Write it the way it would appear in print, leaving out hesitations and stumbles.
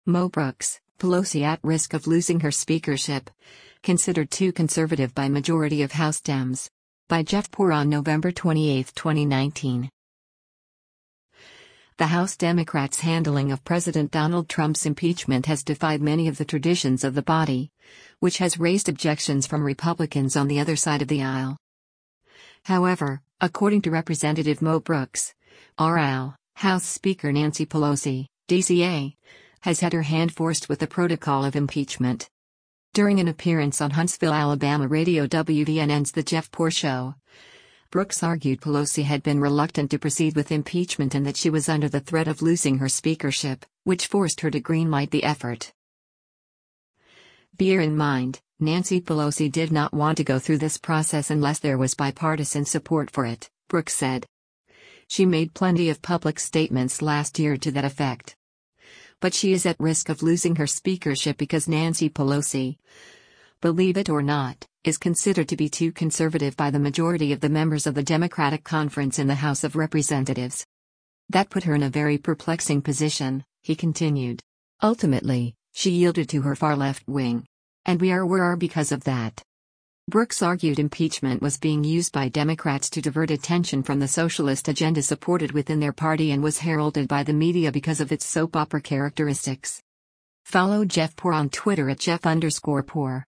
Mo Brooks, Pelosi at risk of losing her speakership. Considered too conservative by majority of House Dems. By Jeff Poor on November 28, 2019. The House Democrats' handling of President Donald Trump's impeachment has defied many of the traditions of the body, which has raised objections from Republicans on the other side of the aisle. However, according to Representative Mo Brooks, RL, House Speaker Nancy Pelosi, DCA, has had her hand forced with the protocol of impeachment. During an appearance on Huntsville, Alabama radio WVNN's The Jeff Poor Show, Brooks argued Pelosi had been reluctant to proceed with impeachment and that she was under the threat of losing her speakership, which forced her to greenlight the effort. Bear in mind, Nancy Pelosi did not want to go through this process unless there was bipartisan support for it, Brooks said. She made plenty of public statements last year to that effect. But she is at risk of losing her speakership because Nancy Pelosi, believe it or not, is considered to be too conservative by the majority of the members of the Democratic Conference in the House of Representatives. That put her in a very perplexing position, he continued. Ultimately, she yielded to her far left wing. And we are where we are because of that. Brooks argued impeachment was being used by Democrats to divert attention from the socialist agenda supported within their party and was heralded by the media because of its soap opera characteristics. Follow Jeff Poor on Twitter at Jeff_Poor.